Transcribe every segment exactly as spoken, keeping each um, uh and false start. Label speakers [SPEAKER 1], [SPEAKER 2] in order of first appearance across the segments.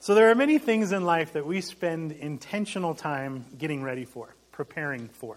[SPEAKER 1] So there are many things in life that we spend intentional time getting ready for, preparing for.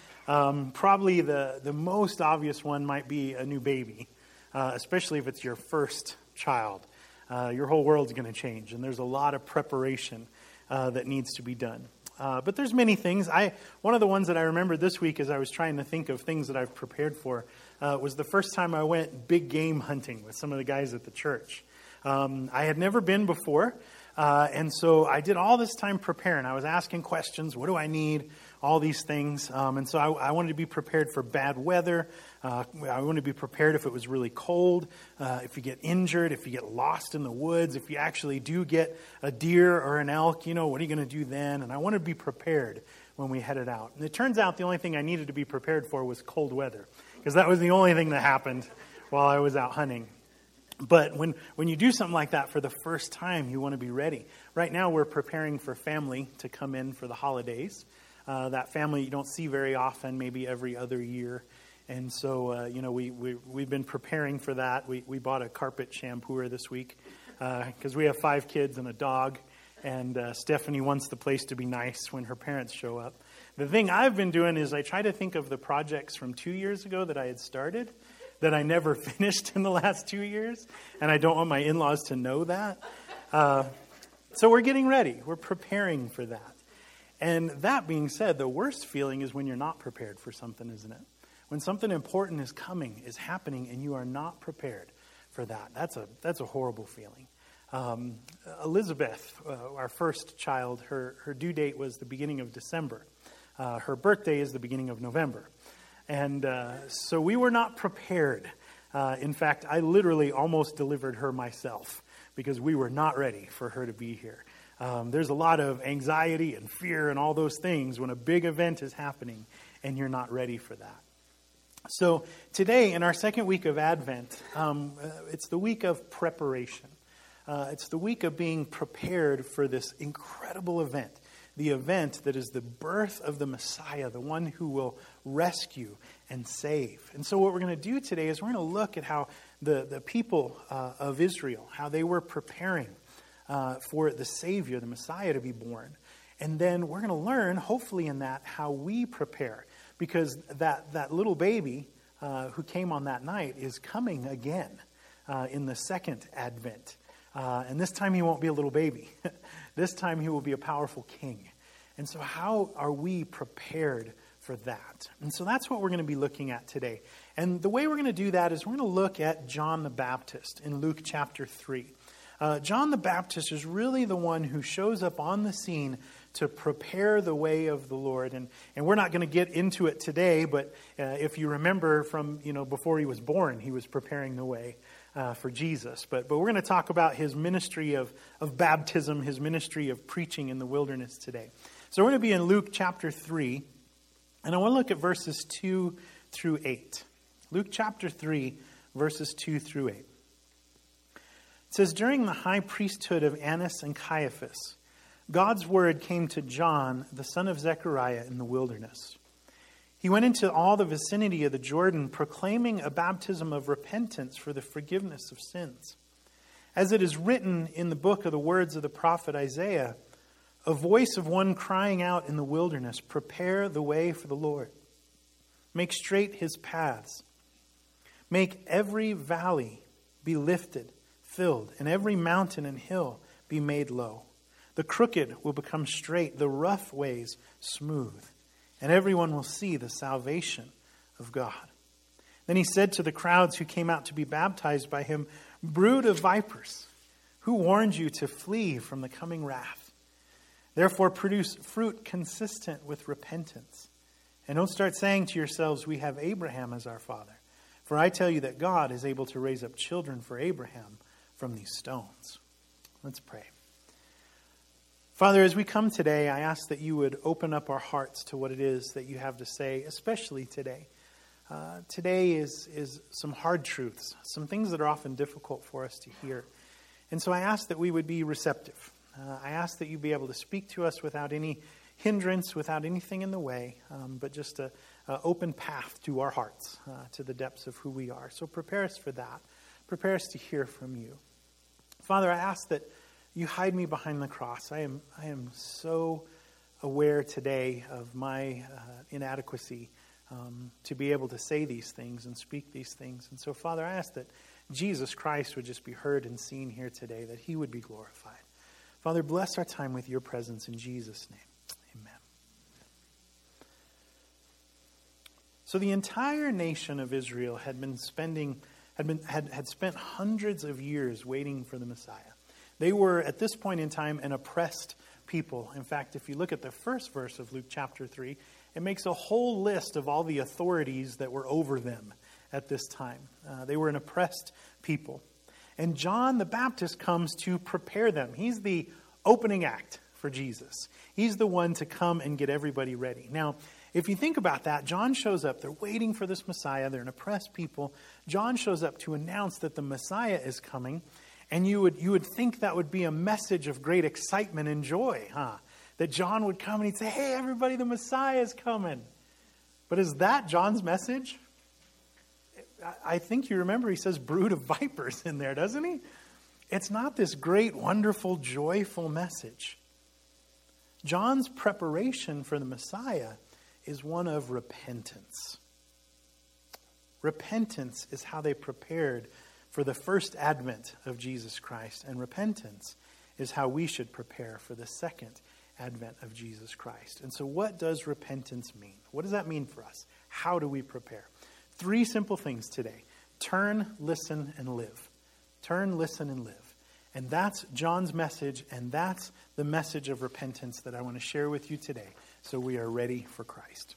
[SPEAKER 1] Um, probably the, the most obvious one might be a new baby, uh, especially if it's your first child. Uh, your whole world's going to change, and there's a lot of preparation uh, that needs to be done. Uh, but there's many things. I one of the ones that I remembered this week as I was trying to think of things that I've prepared for uh, was the first time I went big game hunting with some of the guys at the church. Um, I had never been before. Uh, and so I did all this time preparing. I was asking questions. What do I need? All these things. Um, and so I, I wanted to be prepared for bad weather. Uh, I wanted to be prepared if it was really cold, uh, if you get injured, if you get lost in the woods, if you actually do get a deer or an elk, you know, what are you going to do then? And I wanted to be prepared when we headed out. And it turns out the only thing I needed to be prepared for was cold weather, because that was the only thing that happened while I was out hunting. But when, when you do something like that for the first time, you want to be ready. Right now, we're preparing for family to come in for the holidays. Uh, that family you don't see very often, maybe every other year. And so, uh, you know, we, we, we've been preparing for that. We, we bought a carpet shampooer this week because uh, we have five kids and a dog. And uh, Stephanie wants the place to be nice when her parents show up. The thing I've been doing is I try to think of the projects from two years ago that I had started that I never finished in the last two years, and I don't want my in-laws to know that. Uh, so we're getting ready. We're preparing for that. And that being said, the worst feeling is when you're not prepared for something, isn't it? When something important is coming, is happening, and you are not prepared for that. That's a that's a horrible feeling. Um, Elizabeth, uh, our first child, her, her due date was the beginning of December. Uh, her birthday is the beginning of November. And uh, so we were not prepared. Uh, in fact, I literally almost delivered her myself because we were not ready for her to be here. Um, there's a lot of anxiety and fear and all those things when a big event is happening and you're not ready for that. So today, in our second week of Advent, um, uh, it's the week of preparation. Uh, it's the week of being prepared for this incredible event. The event that is the birth of the Messiah, the one who will rescue and save. And so what we're going to do today is we're going to look at how the, the people uh, of Israel, how they were preparing uh, for the Savior, the Messiah, to be born. And then we're going to learn, hopefully in that, how we prepare. Because that, that little baby uh, who came on that night is coming again uh, in the second Advent. Uh, and this time he won't be a little baby. This time he will be a powerful king. And so how are we prepared for that? And so that's what we're going to be looking at today. And the way we're going to do that is we're going to look at John the Baptist in Luke chapter three. Uh, John the Baptist is really the one who shows up on the scene to prepare the way of the Lord. And, and we're not going to get into it today, but uh, if you remember from, you know, before he was born, he was preparing the way Uh, for Jesus. But but we're going to talk about his ministry of, of baptism, his ministry of preaching in the wilderness today. So we're going to be in Luke chapter three, and I want to look at verses two through eight. Luke chapter three, verses two through eight. It says, during the high priesthood of Annas and Caiaphas, God's word came to John, the son of Zechariah, in the wilderness. He went into all the vicinity of the Jordan, proclaiming a baptism of repentance for the forgiveness of sins. As it is written in the book of the words of the prophet Isaiah, a voice of one crying out in the wilderness, prepare the way for the Lord. Make straight his paths. Make every valley be lifted, filled, and every mountain and hill be made low. The crooked will become straight, the rough ways smooth. And everyone will see the salvation of God. Then he said to the crowds who came out to be baptized by him, brood of vipers, who warned you to flee from the coming wrath? Therefore produce fruit consistent with repentance. And don't start saying to yourselves, we have Abraham as our father. For I tell you that God is able to raise up children for Abraham from these stones. Let's pray. Father, as we come today, I ask that you would open up our hearts to what it is that you have to say, especially today. Uh, today is, is some hard truths, some things that are often difficult for us to hear. And so I ask that we would be receptive. Uh, I ask that you be able to speak to us without any hindrance, without anything in the way, um, but just an open path to our hearts, uh, to the depths of who we are. So prepare us for that. Prepare us to hear from you. Father, I ask that you hide me behind the cross. I am, I am so aware today of my uh, inadequacy um, to be able to say these things and speak these things. And so, Father, I ask that Jesus Christ would just be heard and seen here today, that he would be glorified. Father, bless our time with your presence in Jesus' name. Amen. So the entire nation of Israel had been spending, had been had, had spent hundreds of years waiting for the Messiah. They were, at this point in time, an oppressed people. In fact, if you look at the first verse of Luke chapter three, it makes a whole list of all the authorities that were over them at this time. Uh, they were an oppressed people. And John the Baptist comes to prepare them. He's the opening act for Jesus. He's the one to come and get everybody ready. Now, if you think about that, John shows up. They're waiting for this Messiah. They're an oppressed people. John shows up to announce that the Messiah is coming. And you would you would think that would be a message of great excitement and joy, huh? That John would come and he'd say, hey, everybody, the Messiah is coming. But is that John's message? I think you remember he says brood of vipers in there, doesn't he? It's not this great, wonderful, joyful message. John's preparation for the Messiah is one of repentance. Repentance is how they prepared for the first advent of Jesus Christ. And repentance is how we should prepare for the second advent of Jesus Christ. And so what does repentance mean? What does that mean for us? How do we prepare? Three simple things today. Turn, listen, and live. Turn, listen, and live. And that's John's message, and that's the message of repentance that I want to share with you today, so we are ready for Christ.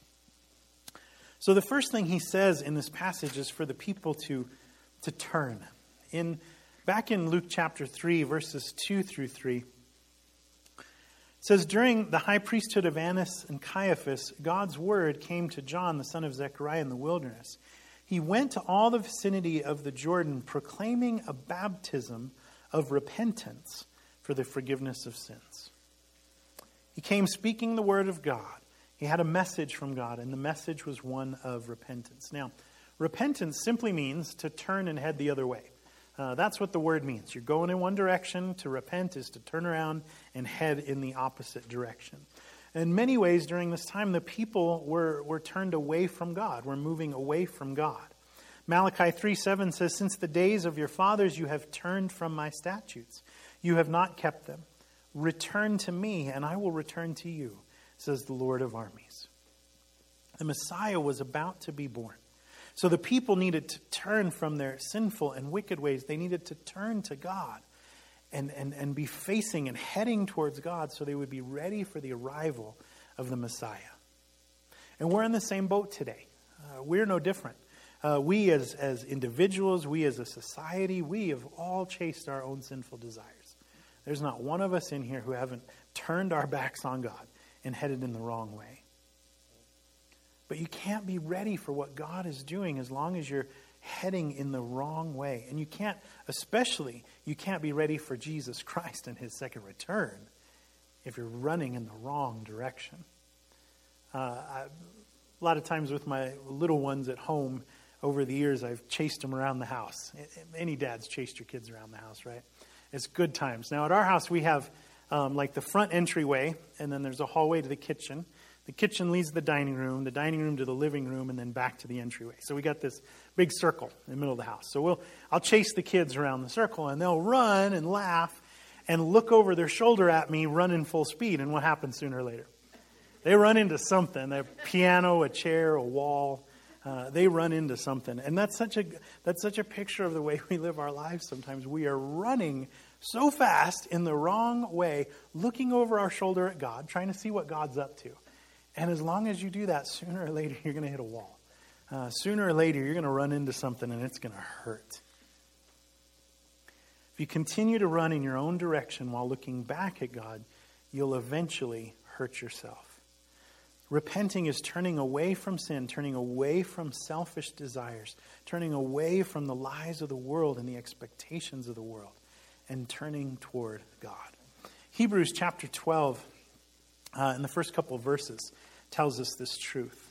[SPEAKER 1] So the first thing he says in this passage is for the people to, to turn. In back in Luke chapter three, verses two through three, it says, during the high priesthood of Annas and Caiaphas, God's word came to John, the son of Zechariah, in the wilderness. He went to all the vicinity of the Jordan, proclaiming a baptism of repentance for the forgiveness of sins. He came speaking the word of God. He had a message from God, and the message was one of repentance. Now, repentance simply means to turn and head the other way. Uh, that's what the word means. You're going in one direction. To repent is to turn around and head in the opposite direction. In many ways, during this time, the people were, were turned away from God. We're moving away from God. Malachi three seven says, since the days of your fathers you have turned from my statutes. You have not kept them. Return to me, and I will return to you, says the Lord of armies. The Messiah was about to be born. So the people needed to turn from their sinful and wicked ways. They needed to turn to God and, and, and be facing and heading towards God so they would be ready for the arrival of the Messiah. And we're in the same boat today. Uh, we're no different. Uh, we as, as individuals, we as a society, we have all chased our own sinful desires. There's not one of us in here who haven't turned our backs on God and headed in the wrong way. But you can't be ready for what God is doing as long as you're heading in the wrong way. And you can't, especially, you can't be ready for Jesus Christ and his second return if you're running in the wrong direction. Uh, I, a lot of times with my little ones at home, over the years, I've chased them around the house. Any dad's chased your kids around the house, right? It's good times. Now, at our house, we have um, like the front entryway, and then there's a hallway to the kitchen. The kitchen leads to the dining room, the dining room to the living room, and then back to the entryway. So we got this big circle in the middle of the house. So we'll, I'll chase the kids around the circle, and they'll run and laugh and look over their shoulder at me running full speed. And what happens sooner or later? They run into something, a piano, a chair, a wall. Uh, they run into something. And that's such a that's such a picture of the way we live our lives sometimes. We are running so fast in the wrong way, looking over our shoulder at God, trying to see what God's up to. And as long as you do that, sooner or later, you're going to hit a wall. Uh, sooner or later, you're going to run into something and it's going to hurt. If you continue to run in your own direction while looking back at God, you'll eventually hurt yourself. Repenting is turning away from sin, turning away from selfish desires, turning away from the lies of the world and the expectations of the world, and turning toward God. Hebrews chapter twelve, uh, in the first couple of verses, tells us this truth.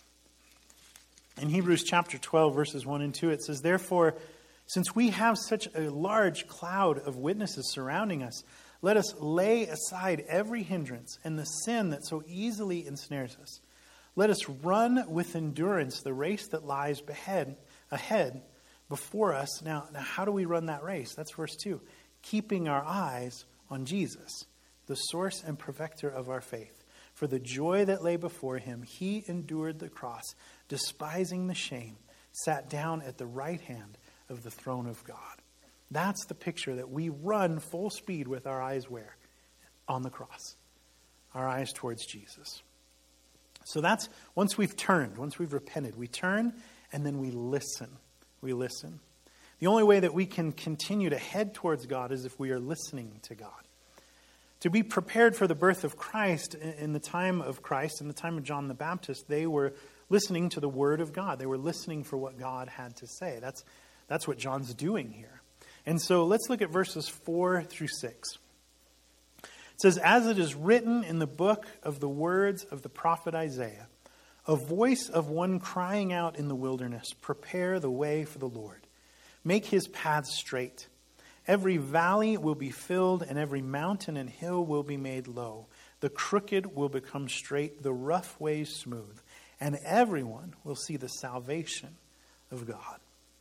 [SPEAKER 1] In Hebrews chapter twelve, verses one and two, it says, therefore, since we have such a large cloud of witnesses surrounding us, Let us lay aside every hindrance and the sin that so easily ensnares us. Let us run with endurance the race that lies ahead, ahead before us. Now, now, how do we run that race? That's verse two. Keeping our eyes on Jesus, the source and perfecter of our faith. For the joy that lay before him, he endured the cross, despising the shame, sat down at the right hand of the throne of God. That's the picture that we run full speed with our eyes where? On the cross. Our eyes towards Jesus. So that's, once we've turned, once we've repented, we turn and then we listen. We listen. The only way that we can continue to head towards God is if we are listening to God. To be prepared for the birth of Christ, in the time of Christ, in the time of John the Baptist, they were listening to the Word of God. They were listening for what God had to say. That's, that's what John's doing here. And so let's look at verses four through six. It says, as it is written in the book of the words of the prophet Isaiah, a voice of one crying out in the wilderness, prepare the way for the Lord. Make his paths straight. Every valley will be filled and every mountain and hill will be made low. The crooked will become straight, the rough ways smooth, and everyone will see the salvation of God.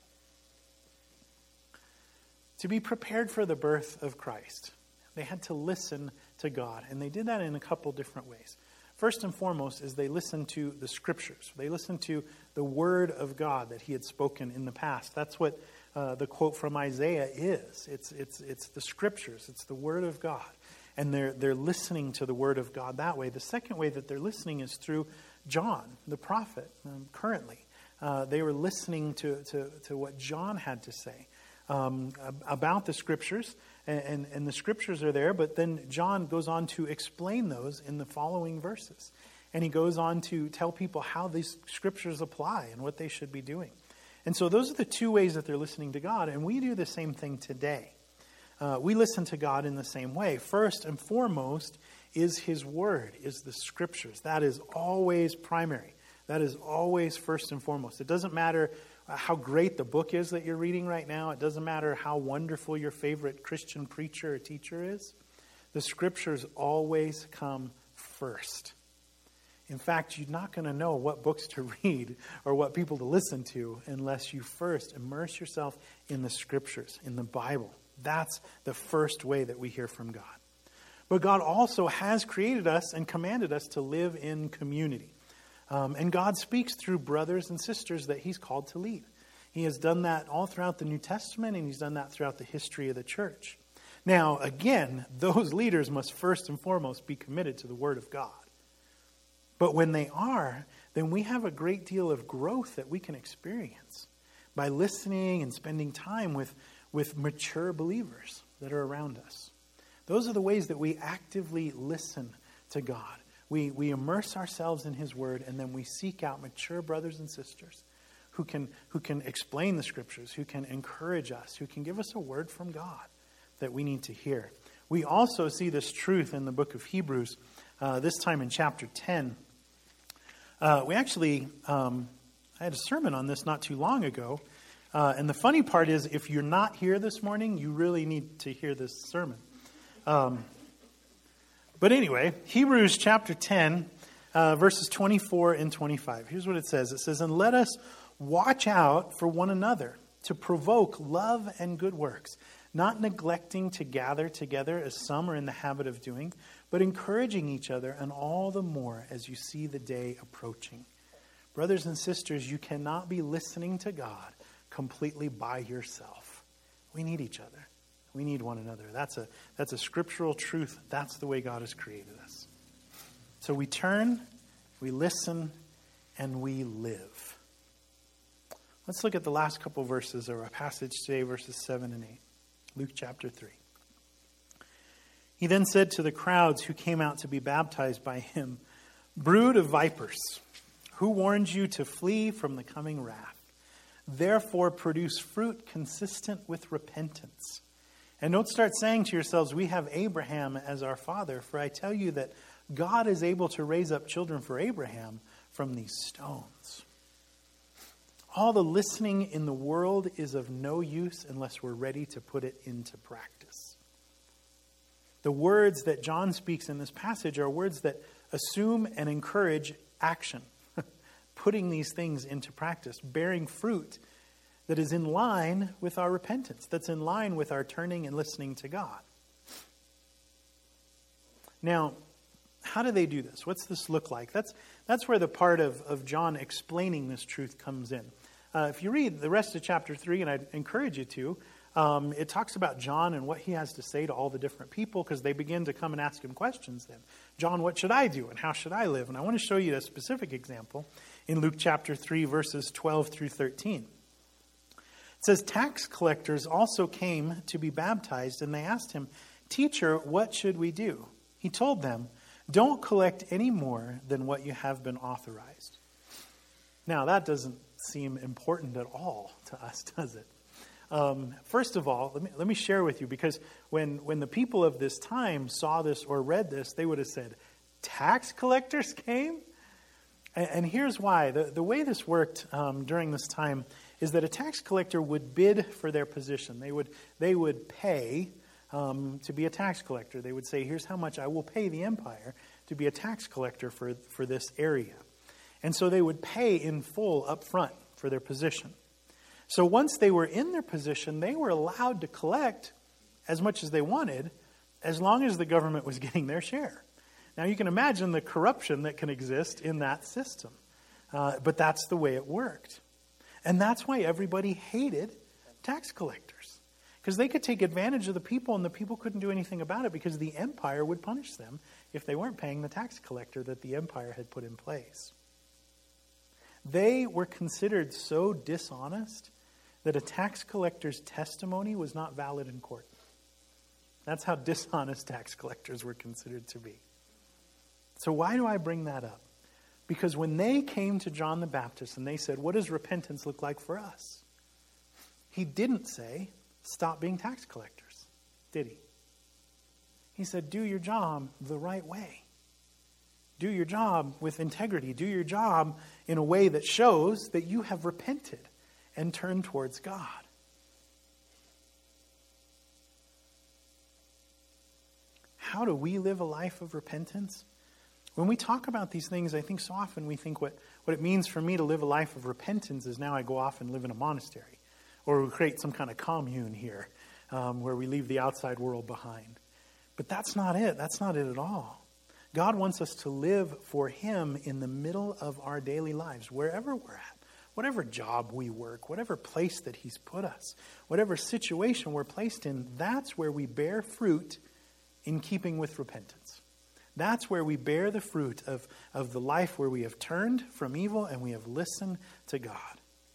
[SPEAKER 1] To be prepared for the birth of Christ, they had to listen to God. And they did that in a couple different ways. First and foremost is they listened to the Scriptures. They listened to the Word of God that he had spoken in the past. That's what uh, the quote from Isaiah is. It's, it's, it's the Scriptures. It's the Word of God. And they're, they're listening to the Word of God that way. The second way that they're listening is through John, the prophet, um, currently. Uh, they were listening to, to, to what John had to say. Um, about the Scriptures, and, and, and the Scriptures are there, but then John goes on to explain those in the following verses. And he goes on to tell people how these Scriptures apply and what they should be doing. And so those are the two ways that they're listening to God, and we do the same thing today. Uh, we listen to God in the same way. First and foremost is his Word, is the Scriptures. That is always primary. That is always first and foremost. It doesn't matter how great the book is that you're reading right now. It doesn't matter how wonderful your favorite Christian preacher or teacher is. The Scriptures always come first. In fact, you're not going to know what books to read or what people to listen to unless you first immerse yourself in the Scriptures, in the Bible. That's the first way that we hear from God. But God also has created us and commanded us to live in community. Um, and God speaks through brothers and sisters that he's called to lead. He has done that all throughout the New Testament, and he's done that throughout the history of the church. Now, again, those leaders must first and foremost be committed to the Word of God. But when they are, then we have a great deal of growth that we can experience by listening and spending time with, with mature believers that are around us. Those are the ways that we actively listen to God. We, we immerse ourselves in his Word, and then we seek out mature brothers and sisters who can, who can explain the Scriptures, who can encourage us, who can give us a word from God that we need to hear. We also see this truth in the book of Hebrews, uh, this time in chapter ten. Uh, we actually, um, I had a sermon on this not too long ago. Uh, and the funny part is, if you're not here this morning, you really need to hear this sermon. Um, but anyway, Hebrews chapter ten, uh, verses twenty-four and twenty-five. Here's what it says. It says, "And let us watch out for one another to provoke love and good works, not neglecting to gather together as some are in the habit of doing, but encouraging each other, and all the more as you see the day approaching." Brothers and sisters, you cannot be listening to God completely by yourself. We need each other. We need one another. That's a, that's a scriptural truth. That's the way God has created us. So we turn, we listen, and we live. Let's look at the last couple verses of our passage today, verses seven and eight. Luke chapter three. "He then said to the crowds who came out to be baptized by him, 'Brood of vipers, who warned you to flee from the coming wrath? Therefore produce fruit consistent with repentance. And don't start saying to yourselves, we have Abraham as our father, for I tell you that God is able to raise up children for Abraham from these stones.' All the listening in the world is of no use unless we're ready to put it into practice." The words that John speaks in this passage are words that assume and encourage action, putting these things into practice, bearing fruit that is in line with our repentance, that's in line with our turning and listening to God. Now, how do they do this? What's this look like? That's that's where the part of, of John explaining this truth comes in. Uh, if you read the rest of chapter three, and I'd encourage you to, um, it talks about John and what he has to say to all the different people, because they begin to come and ask him questions then. John, what should I do and how should I live? And I want to show you a specific example in Luke chapter three, verses twelve through thirteen. It says, tax collectors also came to be baptized, and they asked him, Teacher, what should we do? He told them, don't collect any more than what you have been authorized. Now, that doesn't seem important at all to us, does it? Um, first of all, let me, let me share with you, because when, when the people of this time saw this or read this, they would have said, tax collectors came? And, and here's why. The, the way this worked um, during this time is that a tax collector would bid for their position. They would, they would pay Um, to be a tax collector. They would say, here's how much I will pay the empire to be a tax collector for, for this area. And so they would pay in full up front for their position. So once they were in their position, they were allowed to collect as much as they wanted, as long as the government was getting their share. Now you can imagine the corruption that can exist in that system. Uh, but that's the way it worked. And that's why everybody hated tax collectors. Because they could take advantage of the people, and the people couldn't do anything about it, because the empire would punish them if they weren't paying the tax collector that the empire had put in place. They were considered so dishonest that a tax collector's testimony was not valid in court. That's how dishonest tax collectors were considered to be. So why do I bring that up? Because when they came to John the Baptist and they said, what does repentance look like for us? He didn't say, stop being tax collectors, did he? He said, do your job the right way. Do your job with integrity. Do your job in a way that shows that you have repented and turned towards God. How do we live a life of repentance? When we talk about these things, I think so often we think what, what it means for me to live a life of repentance is now I go off and live in a monastery. Or we create some kind of commune here um, where we leave the outside world behind. But that's not it. That's not it at all. God wants us to live for Him in the middle of our daily lives, wherever we're at, whatever job we work, whatever place that He's put us, whatever situation we're placed in, that's where we bear fruit in keeping with repentance. That's where we bear the fruit of, of the life where we have turned from evil and we have listened to God.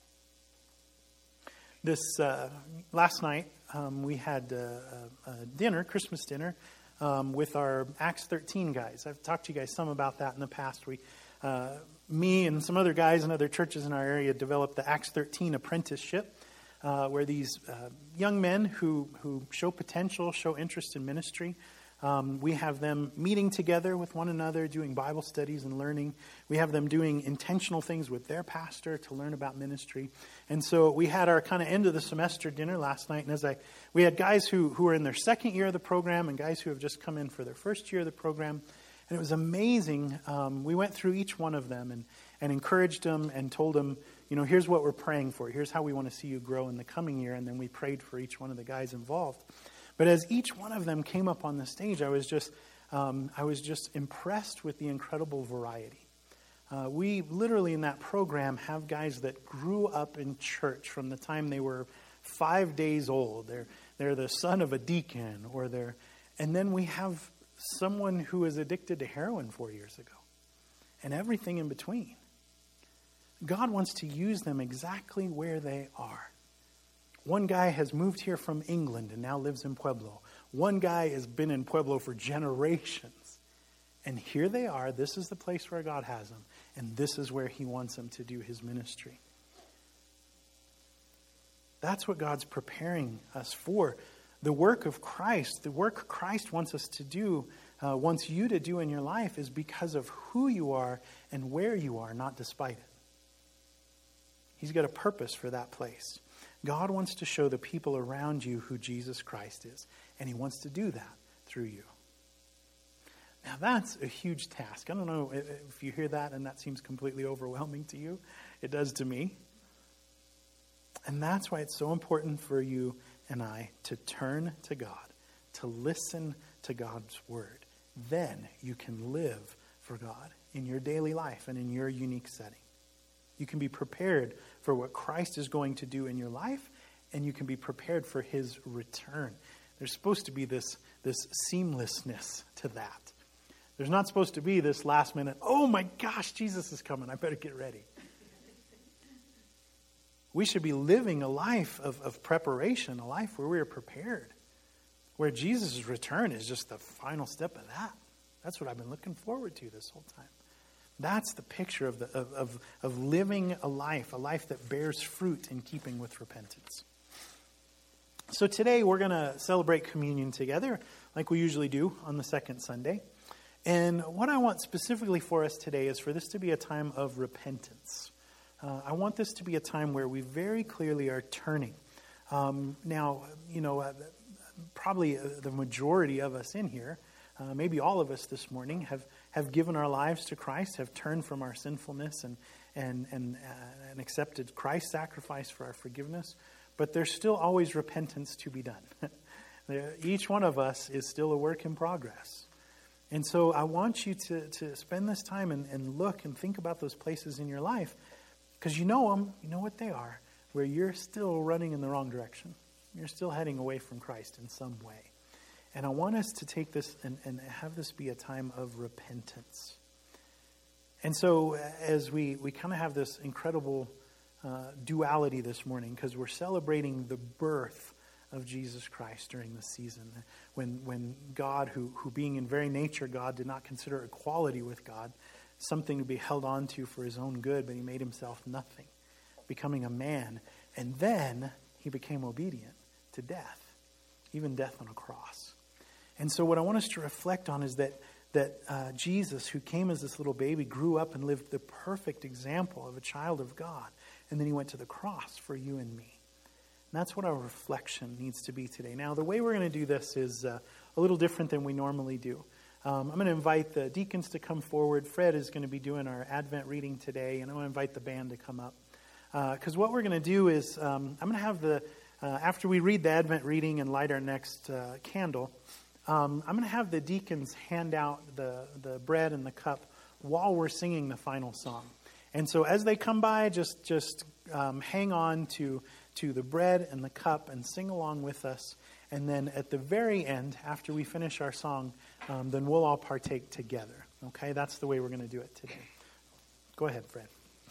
[SPEAKER 1] This uh, last night, um, we had uh, a dinner, Christmas dinner, um, with our Acts thirteen guys. I've talked to you guys some about that in the past. We, uh, me and some other guys in other churches in our area developed the Acts thirteen apprenticeship, uh, where these uh, young men who, who show potential, show interest in ministry, Um, we have them meeting together with one another, doing Bible studies and learning. We have them doing intentional things with their pastor to learn about ministry. And so we had our kind of end of the semester dinner last night. And as I, we had guys who, who are in their second year of the program and guys who have just come in for their first year of the program. And it was amazing. Um, we went through each one of them and, and encouraged them and told them, you know, here's what we're praying for. Here's how we want to see you grow in the coming year. And then we prayed for each one of the guys involved. But as each one of them came up on the stage, I was just, um, I was just impressed with the incredible variety. Uh, we literally in that program have guys that grew up in church from the time they were five days old. They're they're the son of a deacon, or they're, and then we have someone who was addicted to heroin four years ago, and everything in between. God wants to use them exactly where they are. One guy has moved here from England and now lives in Pueblo. One guy has been in Pueblo for generations. And here they are. This is the place where God has them. And this is where He wants them to do His ministry. That's what God's preparing us for. The work of Christ, the work Christ wants us to do, uh, wants you to do in your life, is because of who you are and where you are, not despite it. He's got a purpose for that place. God wants to show the people around you who Jesus Christ is, and He wants to do that through you. that's a huge task. I don't know if you hear that and that seems completely overwhelming to you. It does to me. And that's why it's so important for you and I to turn to God, to listen to God's word. Then you can live for God in your daily life and in your unique setting. You can be prepared for what Christ is going to do in your life, and you can be prepared for his return. There's supposed to be this, this seamlessness to that. There's not supposed to be this last minute, oh my gosh, Jesus is coming, I better get ready. We should be living a life of, of preparation, a life where we are prepared, where Jesus' return is just the final step of that. That's what I've been looking forward to this whole time. That's the picture of, the, of, of, of living a life, a life that bears fruit in keeping with repentance. So today we're going to celebrate communion together, like we usually do on the second Sunday. And what I want specifically for us today is for this to be a time of repentance. Uh, I want this to be a time where we very clearly are turning. Um, now, you know, uh, probably the majority of us in here, uh, maybe all of us this morning, have, have given our lives to Christ, have turned from our sinfulness and and and, uh, and accepted Christ's sacrifice for our forgiveness. But there's still always repentance to be done. Each one of us is still a work in progress. And so I want you to, to spend this time and, and look and think about those places in your life, because you know them, you know what they are, where you're still running in the wrong direction. You're still heading away from Christ in some way. And I want us to take this and, and have this be a time of repentance. And so as we, we kind of have this incredible uh, duality this morning, because we're celebrating the birth of Jesus Christ during this season, when when God, who, who being in very nature God, did not consider equality with God something to be held on to for his own good, but he made himself nothing, becoming a man. And then he became obedient to death, even death on a cross. And so what I want us to reflect on is that that uh, Jesus, who came as this little baby, grew up and lived the perfect example of a child of God. And then he went to the cross for you and me. And that's what our reflection needs to be today. Now, the way we're going to do this is uh, a little different than we normally do. Um, I'm going to invite the deacons to come forward. Fred is going to be doing our Advent reading today, and I'm going to invite the band to come up. Because uh, what we're going to do is, um, I'm going to have the, uh, after we read the Advent reading and light our next uh, candle, um, I'm going to have the deacons hand out the, the bread and the cup while we're singing the final song. And so as they come by, just just um, hang on to, to the bread and the cup and sing along with us. And then at the very end, after we finish our song, um, then we'll all partake together. Okay, that's the way we're going to do it today. Go ahead, Fred.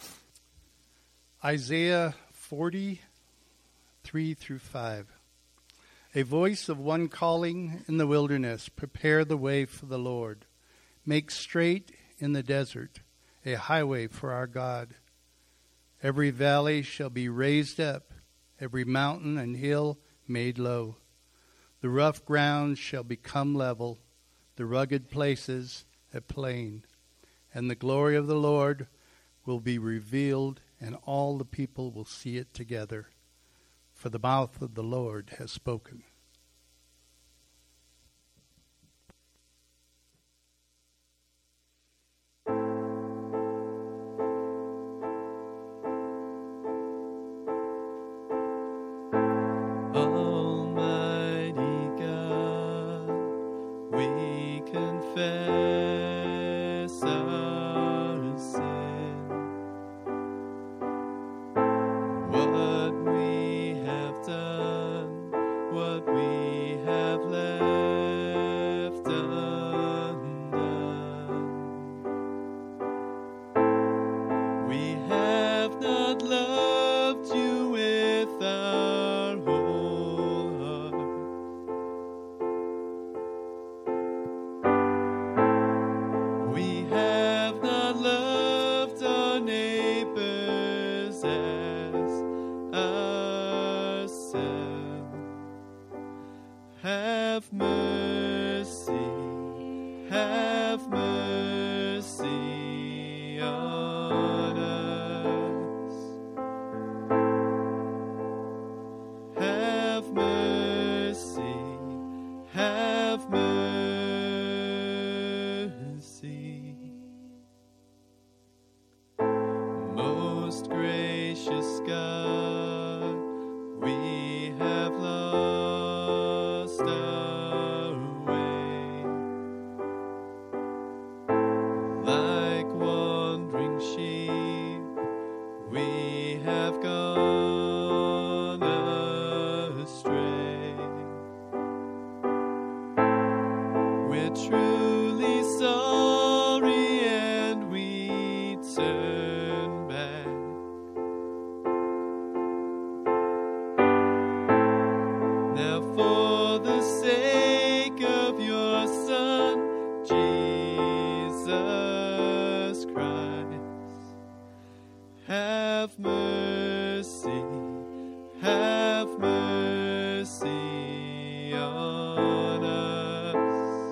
[SPEAKER 2] Isaiah forty-three through five. A voice of one calling in the wilderness, prepare the way for the Lord. Make straight in the desert a highway for our God. Every valley shall be raised up, every mountain and hill made low. The rough ground shall become level, the rugged places a plain. And the glory of the Lord will be revealed, and all the people will see it together. For the mouth of the Lord has spoken.
[SPEAKER 3] truly sorry and we turn back. Now for the sake of your Son, Jesus Christ, have mercy, have mercy on us.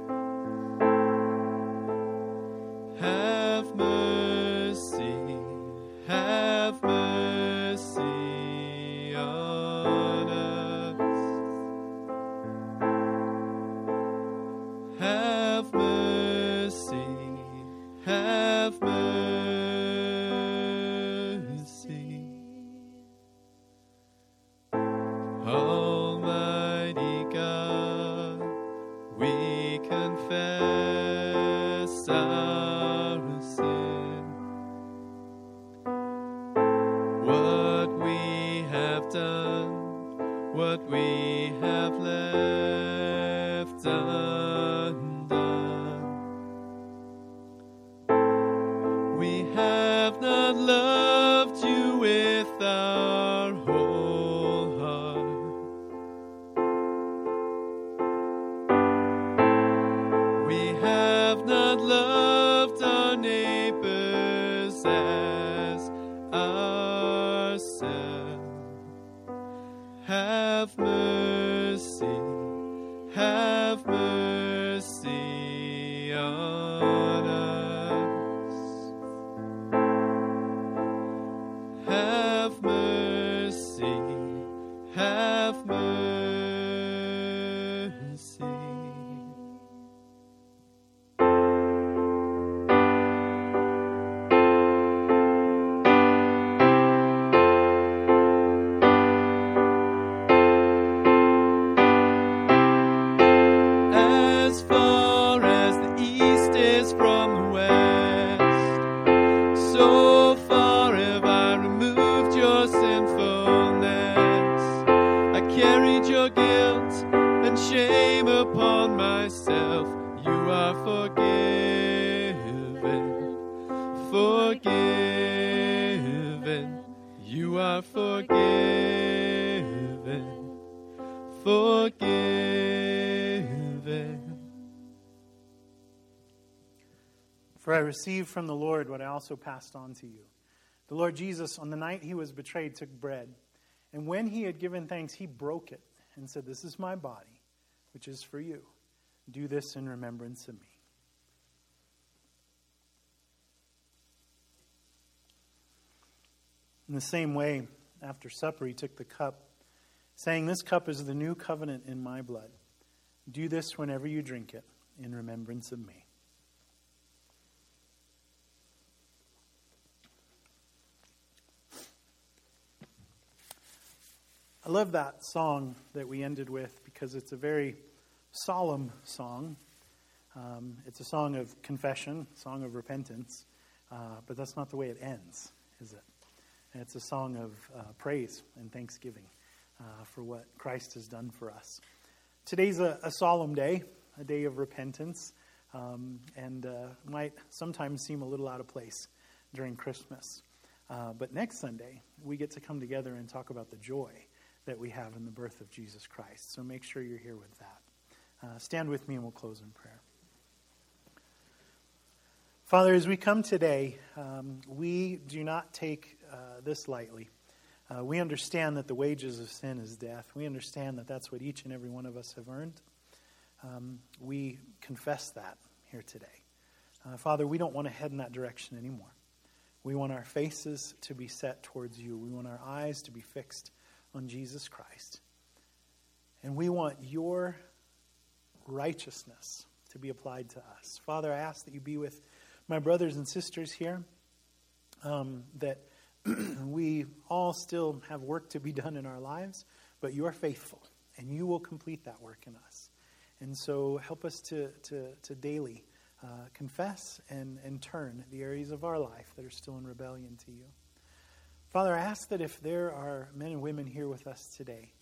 [SPEAKER 3] Have mercy, have mercy on us. Have mercy, have mercy. Almighty God, we confess our sin. What we have done, what we have left undone. We have not loved you with our whole heart. We have not loved our neighbors as ourselves. Have mercy, have mercy on us. Have mercy, have mercy. As far as the east is from the west, so far have I removed your sinfulness. I carried your guilt and shame upon myself. You are forgiven, forgiven. You are forgiven, forgiven.
[SPEAKER 1] For I received from the Lord what I also passed on to you. The Lord Jesus, on the night he was betrayed, took bread. And when he had given thanks, he broke it and said, "This is my body, which is for you. Do this in remembrance of me." In the same way, after supper, he took the cup, saying, "This cup is the new covenant in my blood. Do this whenever you drink it in remembrance of me." I love that song that we ended with because it's a very solemn song. Um, it's a song of confession, a song of repentance, uh, but that's not the way it ends, is it? And it's a song of uh, praise and thanksgiving uh, for what Christ has done for us. Today's a, a solemn day, a day of repentance, um, and uh, might sometimes seem a little out of place during Christmas. Uh, but next Sunday, we get to come together and talk about the joy that we have in the birth of Jesus Christ. So make sure you're here with that. Uh, stand with me and we'll close in prayer. Father, as we come today, um, we do not take uh, this lightly. Uh, we understand that the wages of sin is death. We understand that that's what each and every one of us have earned. Um, we confess that here today. Uh, Father, we don't want to head in that direction anymore. We want our faces to be set towards you. We want our eyes to be fixed on Jesus Christ. And we want your righteousness to be applied to us. Father, I ask that you be with my brothers and sisters here, um, that we all still have work to be done in our lives, but you're faithful, and you will complete that work in us. And so help us to, to, to daily uh, confess and, and turn the areas of our life that are still in rebellion to you. Father, I ask that if there are men and women here with us today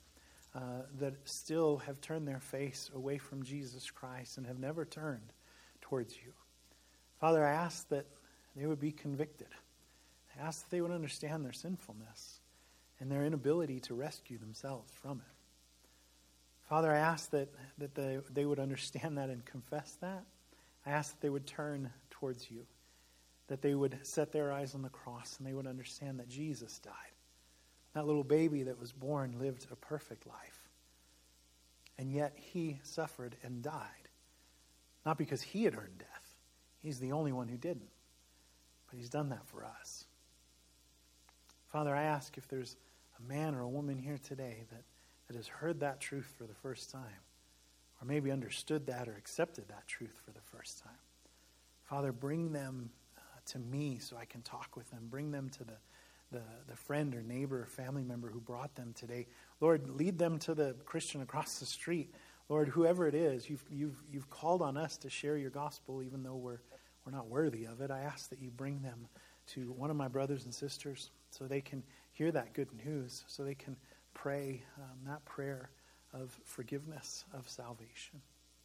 [SPEAKER 1] uh, that still have turned their face away from Jesus Christ and have never turned towards you. Father, I ask that they would be convicted. I ask that they would understand their sinfulness and their inability to rescue themselves from it. Father, I ask that, that they, they would understand that and confess that. I ask that they would turn towards you, that they would set their eyes on the cross and they would understand that Jesus died. That little baby that was born lived a perfect life. And yet he suffered and died. Not because he had earned death. He's the only one who didn't. But he's done that for us. Father, I ask if there's a man or a woman here today that, that has heard that truth for the first time, or maybe understood that or accepted that truth for the first time. Father, bring them uh, to me so I can talk with them. Bring them to the, the, the friend or neighbor or family member who brought them today. Lord, lead them to the Christian across the street. Lord, whoever it is, you've, you've, you've called on us to share your gospel even though we're, we're not worthy of it. I ask that you bring them to one of my brothers and sisters so they can hear that good news, so they can pray um, that prayer of forgiveness, of salvation.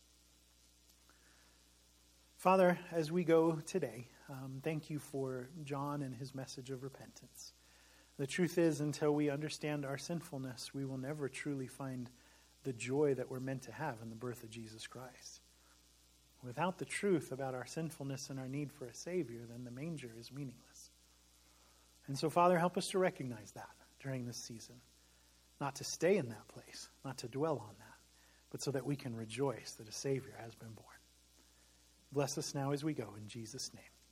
[SPEAKER 1] Father, as we go today, um, thank you for John and his message of repentance. The truth is, until we understand our sinfulness, we will never truly find the joy that we're meant to have in the birth of Jesus Christ. Without the truth about our sinfulness and our need for a Savior, then the manger is meaningless. And so, Father, help us to recognize that during this season. Not to stay in that place, not to dwell on that, but so that we can rejoice that a Savior has been born. Bless us now as we go in Jesus' name.